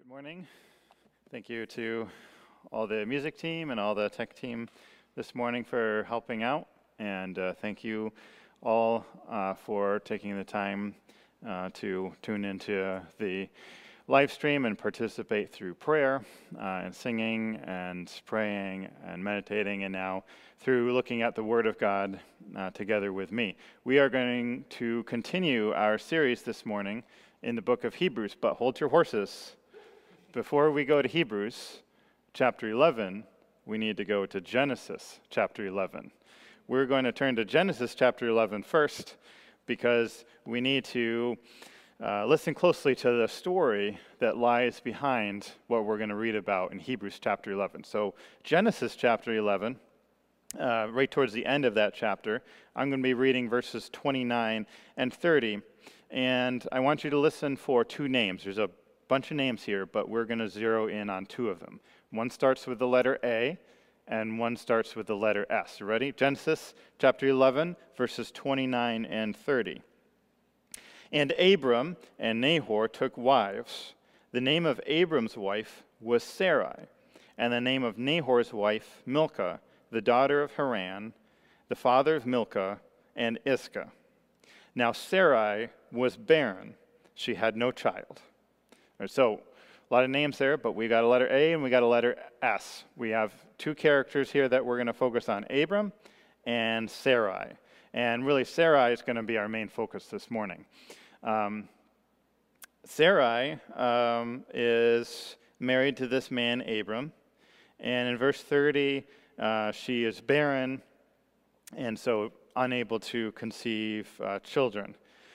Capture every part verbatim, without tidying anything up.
Morning. Thank you to all the music team and all the tech team this morning for helping out, and uh, thank you all uh, for taking the time uh, to tune into the live stream and participate through prayer uh, and singing and praying and meditating, and now through looking at the Word of God uh, together with me. We are going to continue our series this morning in the book of Hebrews, but hold your horses. Before we go to Hebrews chapter eleven, we need to go to Genesis chapter eleven. We're going to turn to Genesis chapter eleven first because we need to uh, listen closely to the story that lies behind what we're going to read about in Hebrews chapter eleven. So Genesis chapter eleven, uh, right towards the end of that chapter, I'm going to be reading verses twenty-nine and thirty, and I want you to listen for two names. There's a bunch of names here, but we're going to zero in on two of them. One starts with the letter A, and one starts with the letter S. Ready? Genesis chapter eleven, verses twenty-nine and thirty. And Abram and Nahor took wives. The name of Abram's wife was Sarai, and the name of Nahor's wife Milcah, the daughter of Haran, the father of Milcah and Iscah. Now Sarai was barren; she had no child. So, a lot of names there, but we got a letter A and we got a letter S. We have two characters here that we're going to focus on, Abram and Sarai. And really, Sarai is going to be our main focus this morning. Um, Sarai um, is married to this man, Abram. And in verse thirty, uh, she is barren and so unable to conceive uh, children.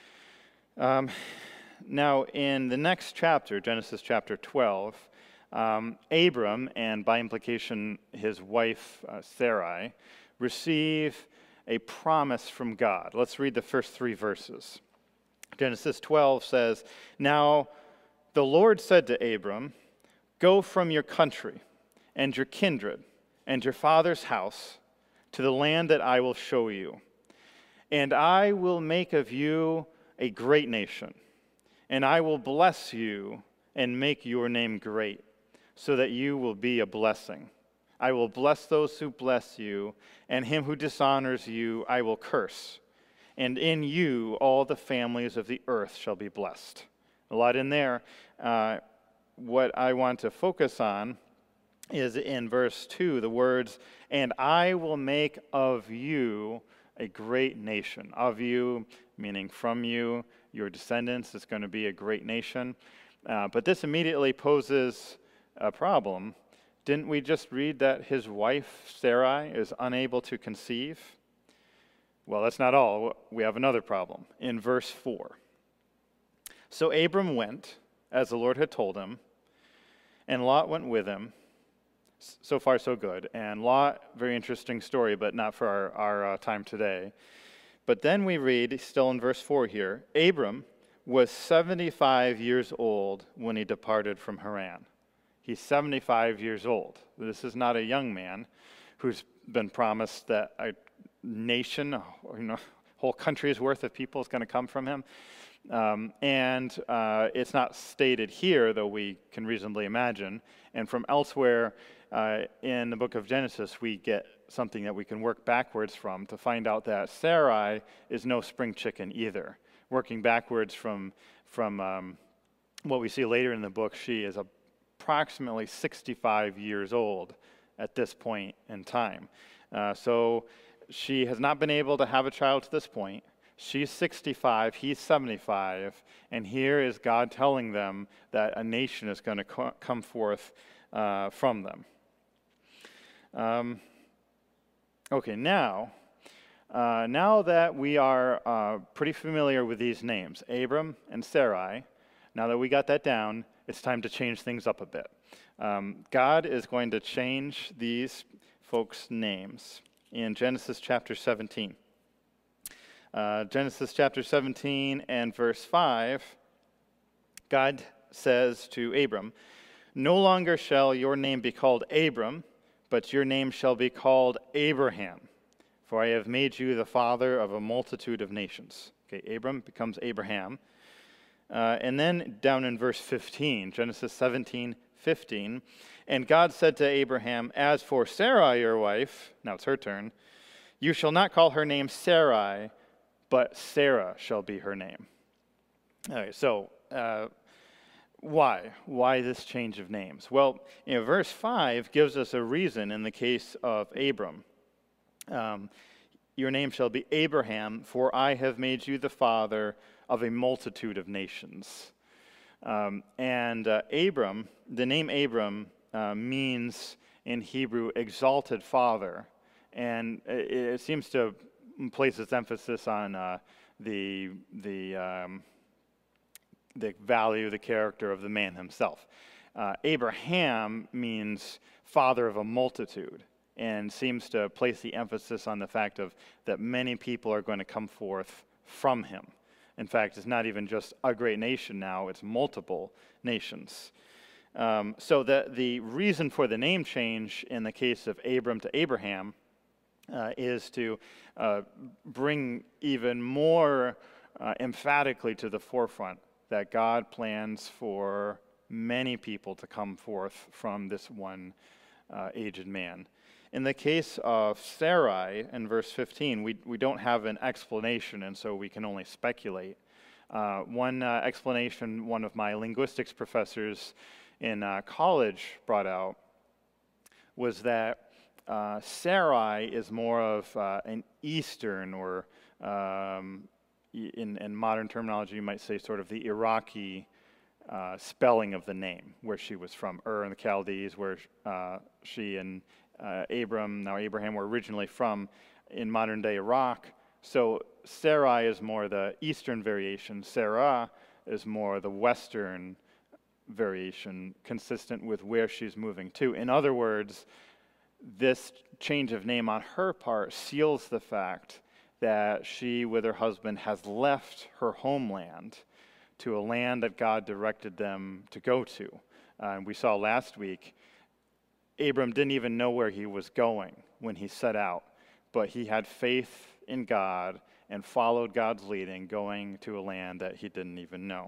Um, Now, in the next chapter, Genesis chapter twelve, um, Abram, and by implication his wife uh, Sarai, receive a promise from God. Let's read the first three verses. Genesis twelve says, "Now the Lord said to Abram, 'Go from your country and your kindred and your father's house to the land that I will show you. And I will make of you a great nation. And I will bless you and make your name great, so that you will be a blessing. I will bless those who bless you, and him who dishonors you I will curse. And in you all the families of the earth shall be blessed.'" A lot in there. Uh, what I want to focus on is in verse two, the words, "And I will make of you a great nation." Of you, meaning from you, your descendants is going to be a great nation. Uh, but this immediately poses a problem. Didn't we just read that his wife, Sarai, is unable to conceive? Well, that's not all. We have another problem. In verse four. "So Abram went, as the Lord had told him, and Lot went with him." So far, so good. And Lot, very interesting story, but not for our, our uh, time today. But then we read, still in verse four here, Abram was seventy-five years old when he departed from Haran. He's seventy-five years old. This is not a young man who's been promised that a nation, you know, whole country's worth of people is going to come from him. Um, and uh, it's not stated here, though we can reasonably imagine. And from elsewhere uh, in the book of Genesis, we get something that we can work backwards from to find out that Sarai is no spring chicken either. Working backwards from, from um, what we see later in the book, she is approximately sixty-five years old at this point in time. Uh, so she has not been able to have a child to this point. She's sixty-five, he's seventy-five, and here is God telling them that a nation is going to co- come forth uh, from them. Um, okay, now, uh, now that we are uh, pretty familiar with these names, Abram and Sarai, now that we got that down, it's time to change things up a bit. Um, God is going to change these folks' names in Genesis chapter seventeen. Uh, Genesis chapter seventeen and verse five, God says to Abram, "No longer shall your name be called Abram, but your name shall be called Abraham, for I have made you the father of a multitude of nations." Okay, Abram becomes Abraham. Uh, and then down in verse fifteen, Genesis seventeen, fifteen, and God said to Abraham, as for Sarai, your wife, now it's her turn, you shall not call her name Sarai, but Sarah shall be her name. All right, so uh, why? Why this change of names? Well, you know, verse five gives us a reason in the case of Abram. Um, your name shall be Abraham, for I have made you the father of a multitude of nations. Um, and uh, Abram, the name Abram uh, means in Hebrew exalted father, and it, it seems to place its emphasis on uh, the the um, the value, the character of the man himself. Uh, Abraham means father of a multitude, and seems to place the emphasis on the fact of that many people are going to come forth from him. In fact, it's not even just a great nation now, it's multiple nations. Um, so the, the reason for the name change in the case of Abram to Abraham uh, is to uh, bring even more uh, emphatically to the forefront that God plans for many people to come forth from this one uh, aged man. In the case of Sarai, in verse fifteen, we, we don't have an explanation, and so we can only speculate. Uh, one uh, explanation one of my linguistics professors in uh, college brought out was that uh, Sarai is more of uh, an Eastern, or um, in, in modern terminology, you might say sort of the Iraqi uh, spelling of the name, where she was from. Ur in the Chaldees, where uh, she and Uh, Abram, now Abraham, were originally from in modern-day Iraq. So Sarai is more the eastern variation. Sarah is more the western variation, consistent with where she's moving to. In other words, this change of name on her part seals the fact that she, with her husband, has left her homeland to a land that God directed them to go to. Uh, and we saw last week, Abram didn't even know where he was going when he set out, but he had faith in God and followed God's leading, going to a land that he didn't even know.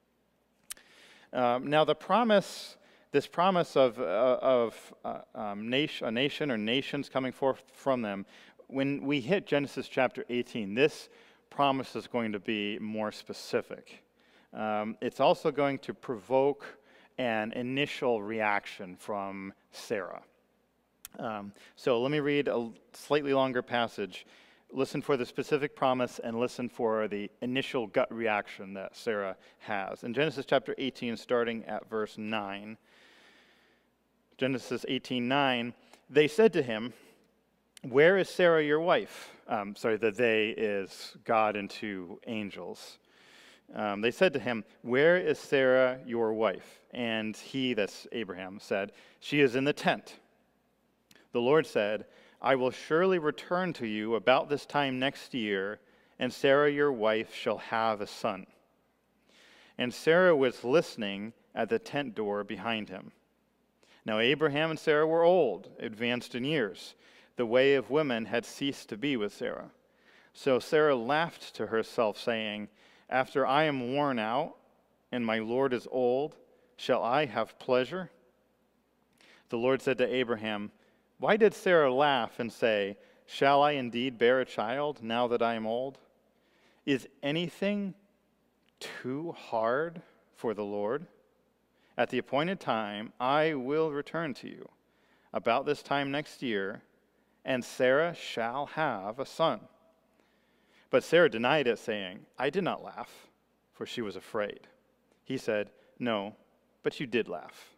Um, now, the promise, this promise of, uh, of uh, um, nation, a nation or nations coming forth from them, when we hit Genesis chapter eighteen, this promise is going to be more specific. Um, it's also going to provoke an initial reaction from Sarah. Um, so let me read a slightly longer passage. Listen for the specific promise and listen for the initial gut reaction that Sarah has. In Genesis chapter eighteen, starting at verse nine, Genesis eighteen nine, they said to him, where is Sarah your wife? Um, sorry, the they is God and two angels. Um, they said to him, where is Sarah your wife? And he, that's Abraham, said, she is in the tent. The Lord said, I will surely return to you about this time next year, and Sarah your wife shall have a son. And Sarah was listening at the tent door behind him. Now Abraham and Sarah were old, advanced in years. The way of women had ceased to be with Sarah. So Sarah laughed to herself, saying, after I am worn out, and my Lord is old, shall I have pleasure? The Lord said to Abraham, why did Sarah laugh and say, shall I indeed bear a child now that I am old? Is anything too hard for the Lord? At the appointed time, I will return to you about this time next year, and Sarah shall have a son. But Sarah denied it, saying, I did not laugh, for she was afraid. He said, no, but you did laugh.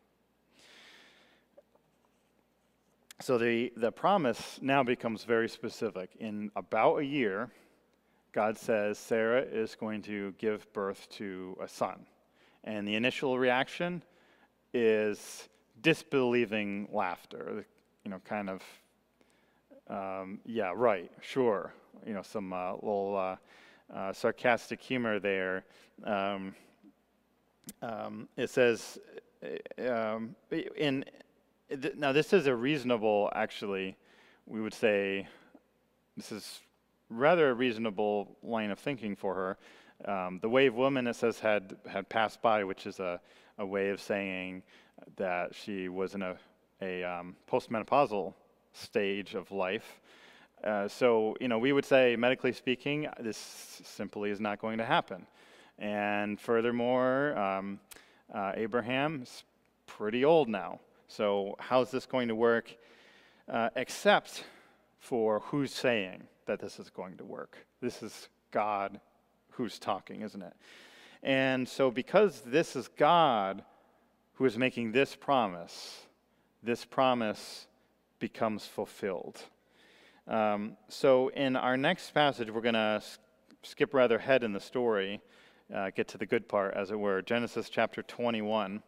So the, the promise now becomes very specific. In about a year, God says Sarah is going to give birth to a son. And the initial reaction is disbelieving laughter, you know, kind of, um, yeah, right, sure. You know, some uh, little uh, uh, sarcastic humor there. Um, um, it says, um, in th- now this is a reasonable, actually, we would say, this is rather a reasonable line of thinking for her. Um, the wave woman, it says, had had passed by, which is a, a way of saying that she was in a, a um, postmenopausal stage of life. Uh, so, you know, we would say, medically speaking, this simply is not going to happen. And furthermore, um, uh, Abraham's pretty old now. So how's this going to work? Uh, except for who's saying that this is going to work. This is God who's talking, isn't it? And so because this is God who is making this promise, this promise becomes fulfilled. Um, so in our next passage, we're going to s- skip rather ahead in the story, uh, get to the good part, as it were, Genesis chapter twenty-one.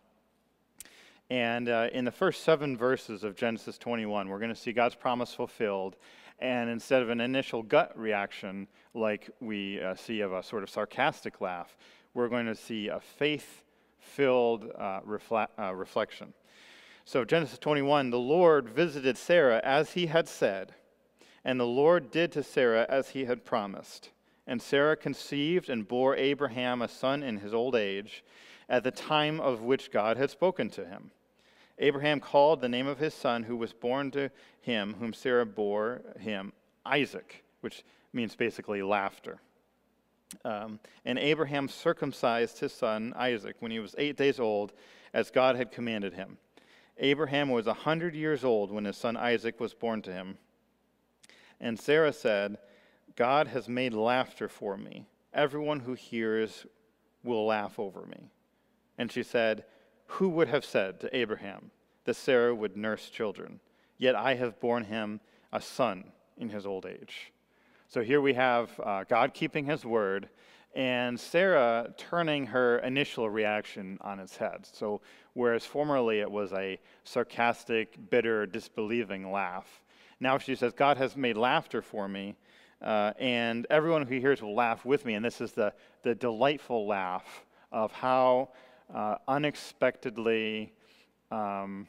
And uh, in the first seven verses of Genesis twenty-one, we're going to see God's promise fulfilled. And instead of an initial gut reaction, like we uh, see of a sort of sarcastic laugh, we're going to see a faith-filled uh, refle- uh, reflection. So Genesis twenty-one, the Lord visited Sarah as he had said, and the Lord did to Sarah as he had promised. And Sarah conceived and bore Abraham a son in his old age, at the time of which God had spoken to him. Abraham called the name of his son who was born to him, whom Sarah bore him, Isaac, which means basically laughter. Um, and Abraham circumcised his son Isaac when he was eight days old, as God had commanded him. Abraham was a hundred years old when his son Isaac was born to him. And Sarah said, God has made laughter for me. Everyone who hears will laugh over me. And she said, who would have said to Abraham that Sarah would nurse children? Yet I have borne him a son in his old age. So here we have uh, God keeping his word, and Sarah turning her initial reaction on its head. So whereas formerly it was a sarcastic, bitter, disbelieving laugh, now she says, God has made laughter for me, uh, and everyone who hears will laugh with me. And this is the, the delightful laugh of how uh, unexpectedly, um,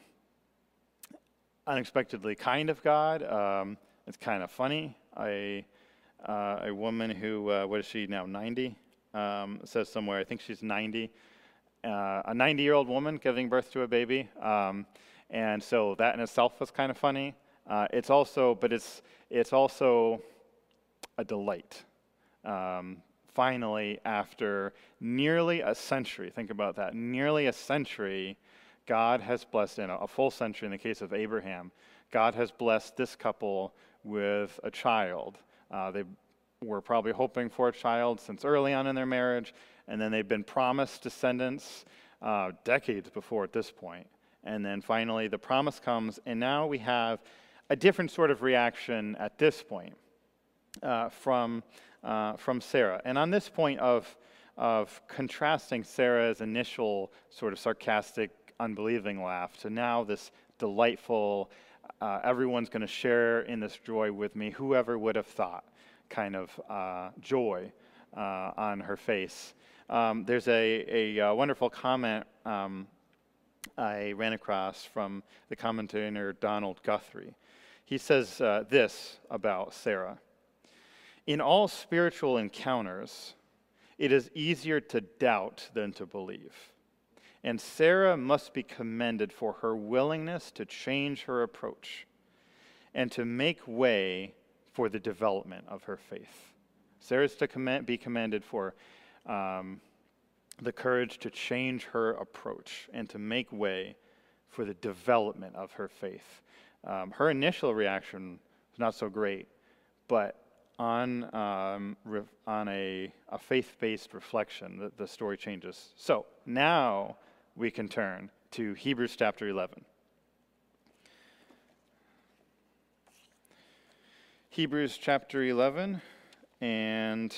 unexpectedly kind of God. Um, it's kind of funny. A, uh, a woman who, uh, what is she now, ninety? Um, says somewhere, I think she's ninety. Uh, a ninety-year-old woman giving birth to a baby. Um, and so that in itself was kind of funny. Uh, it's also, but it's it's also a delight. Um, finally, after nearly a century, think about that, nearly a century, God has blessed, in a, a full century in the case of Abraham, God has blessed this couple with a child. Uh, they were probably hoping for a child since early on in their marriage, and then they've been promised descendants uh, decades before at this point. And then finally the promise comes, and now we have a different sort of reaction at this point uh, from, uh, from Sarah. And on this point of, of contrasting Sarah's initial sort of sarcastic, unbelieving laugh to now this delightful, uh, everyone's going to share in this joy with me, whoever would have thought, kind of uh, joy uh, on her face. Um, there's a, a, a wonderful comment um, I ran across from the commentator Donald Guthrie. He says uh, this about Sarah. In all spiritual encounters, it is easier to doubt than to believe. And Sarah must be commended for her willingness to change her approach and to make way for the development of her faith. Sarah's to commend, be commended for um, the courage to change her approach and to make way for the development of her faith. Um, her initial reaction was not so great, but on um, re- on a, a faith-based reflection, the, the story changes. So now we can turn to Hebrews chapter eleven. Hebrews chapter eleven, and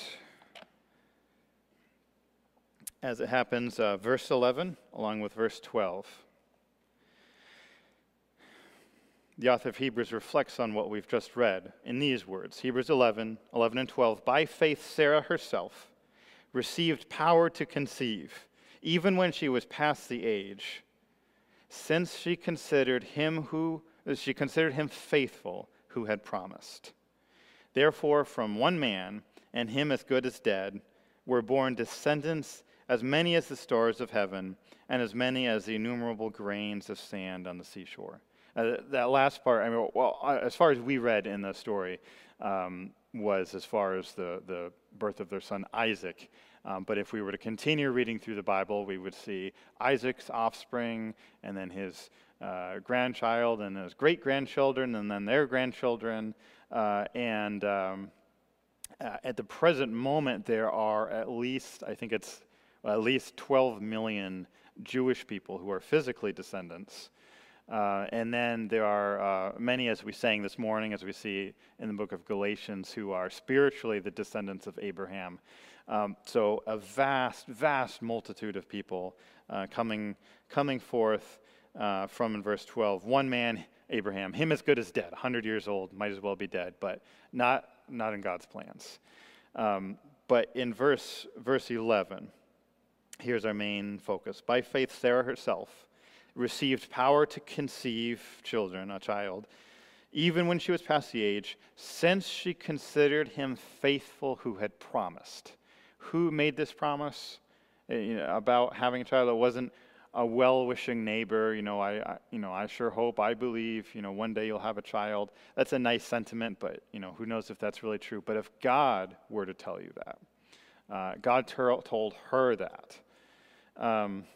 as it happens, uh, verse eleven along with verse twelve. The author of Hebrews reflects on what we've just read in these words. Hebrews eleven, eleven and twelve. By faith, Sarah herself received power to conceive, even when she was past the age, since she considered him who she considered him faithful who had promised. Therefore, from one man, and him as good as dead, were born descendants as many as the stars of heaven, and as many as the innumerable grains of sand on the seashore. Uh, that last part, I mean, well, uh, as far as we read in the story, um, was as far as the, the birth of their son Isaac. Um, but if we were to continue reading through the Bible, we would see Isaac's offspring, and then his uh, grandchild, and his great-grandchildren, and then their grandchildren. Uh, and um, uh, at the present moment, there are at least, I think it's at least twelve million Jewish people who are physically descendants. Uh, and then there are uh, many, as we sang this morning, as we see in the book of Galatians, who are spiritually the descendants of Abraham. Um, so a vast, vast multitude of people uh, coming coming forth uh, from, in verse twelve, one man, Abraham, him as good as dead, one hundred years old, might as well be dead, but not not in God's plans. Um, but in verse verse eleven, here's our main focus. By faith, Sarah herself received power to conceive children, a child, even when she was past the age, since she considered him faithful who had promised. Who made this promise uh, you know, about having a child? It wasn't a well-wishing neighbor. You know, I, I, you know, I sure hope, I believe, you know, one day you'll have a child. That's a nice sentiment, but you know, who knows if that's really true? But if God were to tell you that, uh, God ter- told her that. Um,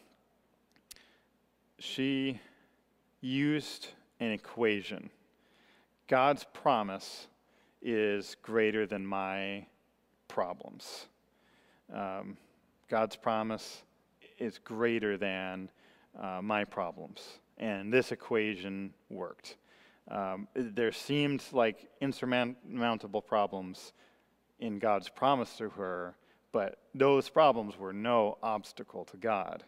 She used an equation. God's promise is greater than my problems. Um, God's promise is greater than uh, my problems. And this equation worked. Um, there seemed like insurmountable problems in God's promise to her, but those problems were no obstacle to God.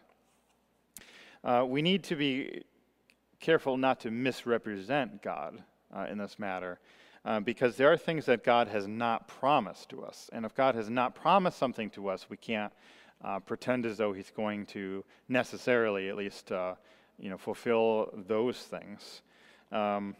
Uh, we need to be careful not to misrepresent God uh, in this matter, uh, because there are things that God has not promised to us. And if God has not promised something to us, we can't uh, pretend as though he's going to necessarily at least uh, you know, fulfill those things. Um,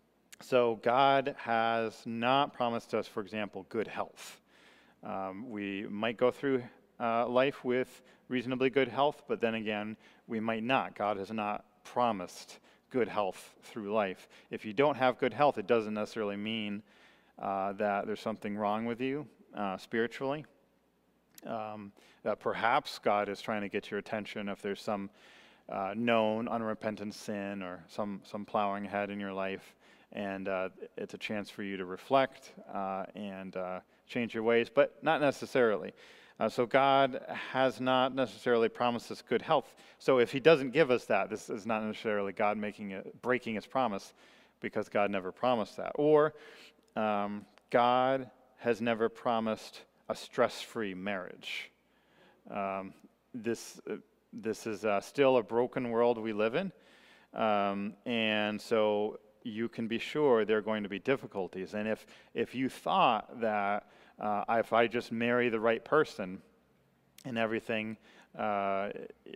so God has not promised us, for example, good health. Um, we might go through uh, life with reasonably good health, but then again, we might not. God has not promised good health through life. If you don't have good health, it doesn't necessarily mean uh, that there's something wrong with you uh, spiritually. Um, that perhaps God is trying to get your attention if there's some uh, known unrepentant sin or some, some plowing ahead in your life, and uh, it's a chance for you to reflect uh, and uh, change your ways, but not necessarily. Uh, so God has not necessarily promised us good health. So if he doesn't give us that, this is not necessarily God making it, breaking his promise, because God never promised that. Or um, God has never promised a stress-free marriage. Um, this uh, this is uh, still a broken world we live in, um, and so you can be sure there are going to be difficulties. And if if you thought that uh, if I just marry the right person and everything, uh,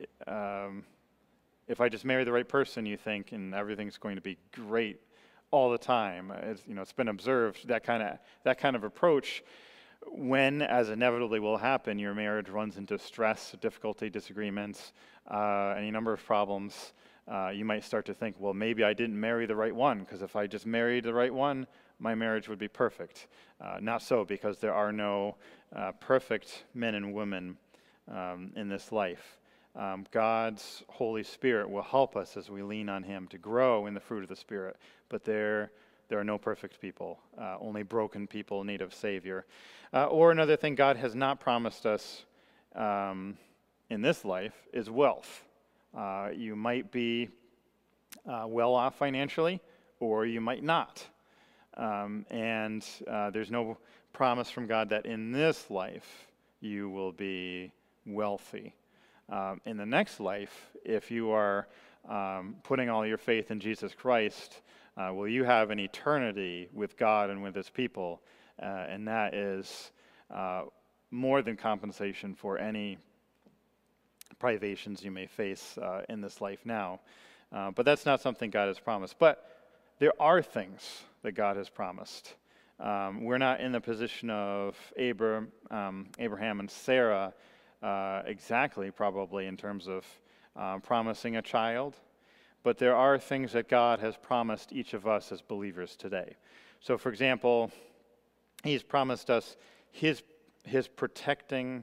um, if I just marry the right person, you think, and everything's going to be great all the time. It's, you know, it's been observed that kind of that kind of approach. When, as inevitably will happen, your marriage runs into stress, difficulty, disagreements, uh, any number of problems, uh, you might start to think, well, maybe I didn't marry the right one, because if I just married the right one, my marriage would be perfect. Uh, not so, because there are no uh, perfect men and women um, in this life. Um, God's Holy Spirit will help us as we lean on him to grow in the fruit of the Spirit, but there There are no perfect people, uh, only broken people in need of Savior. Uh, or another thing God has not promised us um, in this life is wealth. Uh, you might be uh, well off financially, or you might not. Um, and uh, there's no promise from God that in this life you will be wealthy. Um, in the next life, if you are um, putting all your faith in Jesus Christ, Uh, will you have an eternity with God and with his people? Uh, and that is uh, more than compensation for any privations you may face uh, in this life now. Uh, but that's not something God has promised. But there are things that God has promised. Um, we're not in the position of Abram, um, Abraham and Sarah uh, exactly, probably, in terms of um, promising a child. But there are things that God has promised each of us as believers today. So, for example, He's promised us His, his protecting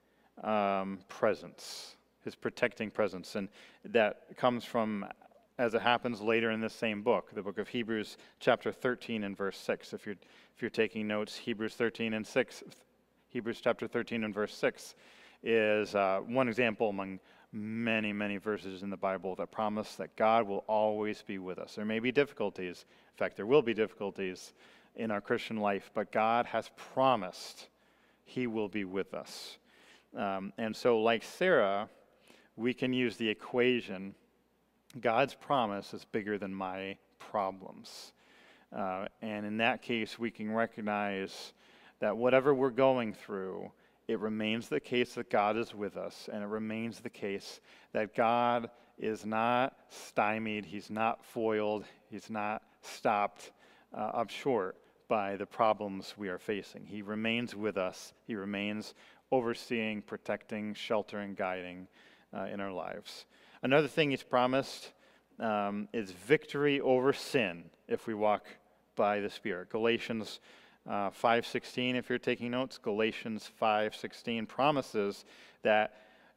um, presence. His protecting presence. And that comes from, as it happens later in this same book, the book of Hebrews, chapter thirteen and verse six. If you're, if you're taking notes, Hebrews thirteen and six, Hebrews chapter thirteen and verse six is uh, one example among many, many verses in the Bible that promise that God will always be with us. There may be difficulties. In fact, there will be difficulties in our Christian life, but God has promised He will be with us. Um, and so, like Sarah, we can use the equation, God's promise is bigger than my problems. Uh, and in that case, we can recognize that whatever we're going through, it remains the case that God is with us, and it remains the case that God is not stymied, He's not foiled, He's not stopped uh, up short by the problems we are facing. He remains with us. He remains overseeing, protecting, sheltering, guiding uh, in our lives. Another thing He's promised um, is victory over sin if we walk by the Spirit. Galatians Uh, five sixteen, if you're taking notes, Galatians five sixteen promises that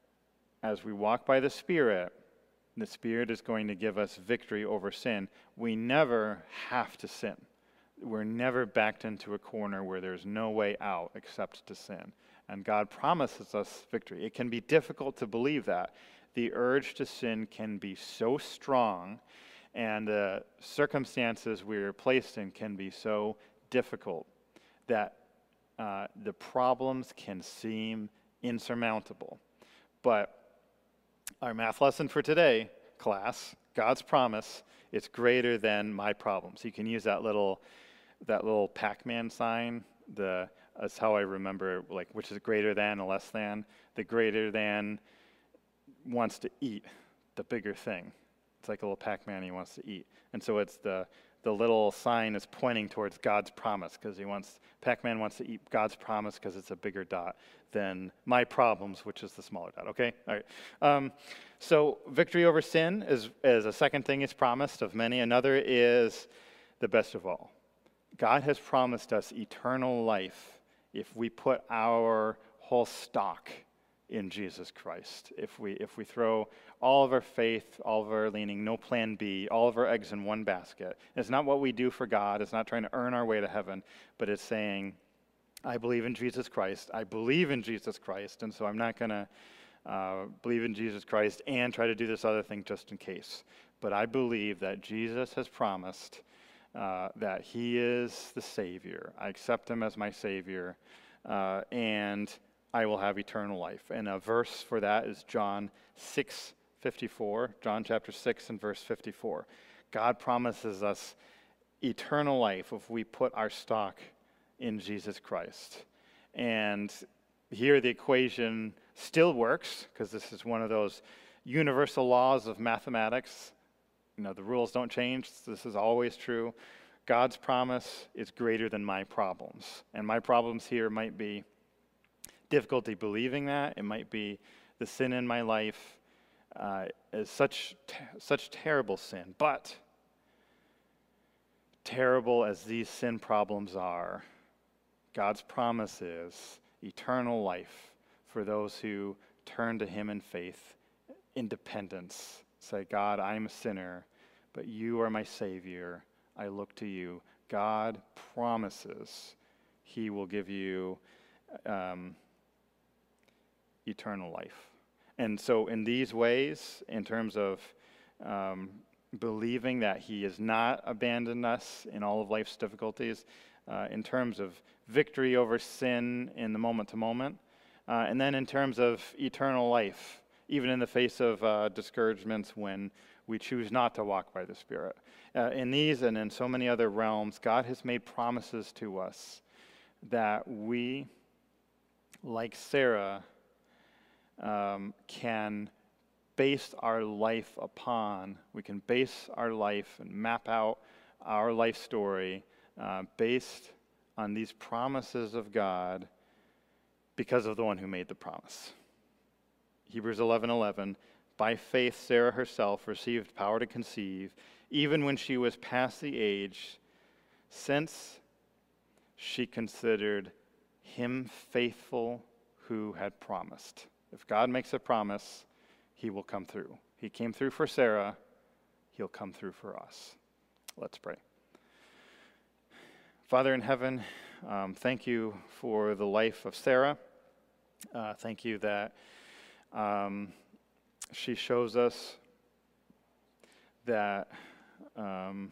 as we walk by the Spirit, the Spirit is going to give us victory over sin. We never have to sin. We're never backed into a corner where there's no way out except to sin. And God promises us victory. It can be difficult to believe that. The urge to sin can be so strong, and the circumstances we're placed in can be so difficult that uh, the problems can seem insurmountable. But our math lesson for today, class, God's promise, it's greater than my problems. You can use that little that little Pac-Man sign. The that's how I remember, like, which is greater than or less than. The greater than wants to eat the bigger thing. It's like a little Pac-Man, he wants to eat. And so it's the the little sign is pointing towards God's promise because he wants, Pac-Man wants to eat God's promise because it's a bigger dot than my problems, which is the smaller dot, okay? All right. Um, so victory over sin is, is a second thing He's promised of many. Another is the best of all. God has promised us eternal life if we put our whole stock in Jesus Christ. If we if we throw all of our faith, all of our leaning, no plan B, all of our eggs in one basket. It's not what we do for God. It's not trying to earn our way to heaven, but it's saying, I believe in Jesus Christ. I believe in Jesus Christ, and so I'm not going to uh, believe in Jesus Christ and try to do this other thing just in case. But I believe that Jesus has promised uh, that He is the Savior. I accept Him as my Savior, uh, and I will have eternal life. And a verse for that is John six fifty-four, John chapter six and verse fifty-four. God promises us eternal life if we put our stock in Jesus Christ. And here the equation still works, because this is one of those universal laws of mathematics. You know, the rules don't change. This is always true. God's promise is greater than my problems. And my problems here might be difficulty believing that. It might be the sin in my life uh, is such te- such terrible sin. But terrible as these sin problems are, God's promise is eternal life for those who turn to Him in faith, independence. Say, God, I'm a sinner, but You are my Savior. I look to You. God promises He will give you um, eternal life. And so in these ways, in terms of um, believing that He has not abandoned us in all of life's difficulties, uh, in terms of victory over sin in the moment to moment, uh, and then in terms of eternal life, even in the face of uh, discouragements when we choose not to walk by the Spirit. Uh, in these and in so many other realms, God has made promises to us that we, like Sarah, um, can base our life upon. We can base our life and map out our life story uh, based on these promises of God because of the one who made the promise. Hebrews eleven eleven, by faith Sarah herself received power to conceive, even when she was past the age, since she considered him faithful who had promised. If God makes a promise, he will come through. He came through for Sarah, he'll come through for us. Let's pray. Father in heaven, um, thank you for the life of Sarah. Uh, thank you that um, she shows us that um,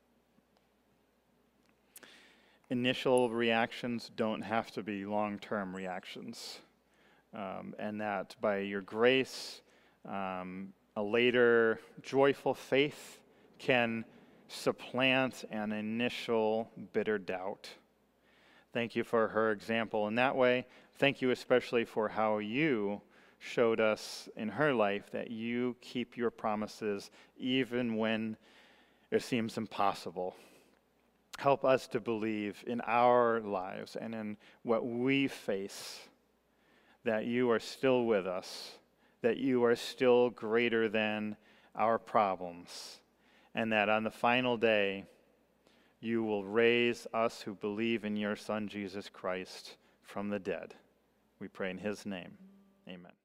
initial reactions don't have to be long-term reactions, um, and that by your grace, um, a later joyful faith can supplant an initial bitter doubt. Thank you for her example in that way. Thank you especially for how you showed us in her life that you keep your promises even when it seems impossible. Help us to believe in our lives and in what we face that you are still with us, that you are still greater than our problems, and that on the final day, you will raise us who believe in your Son, Jesus Christ, from the dead. We pray in his name. Amen.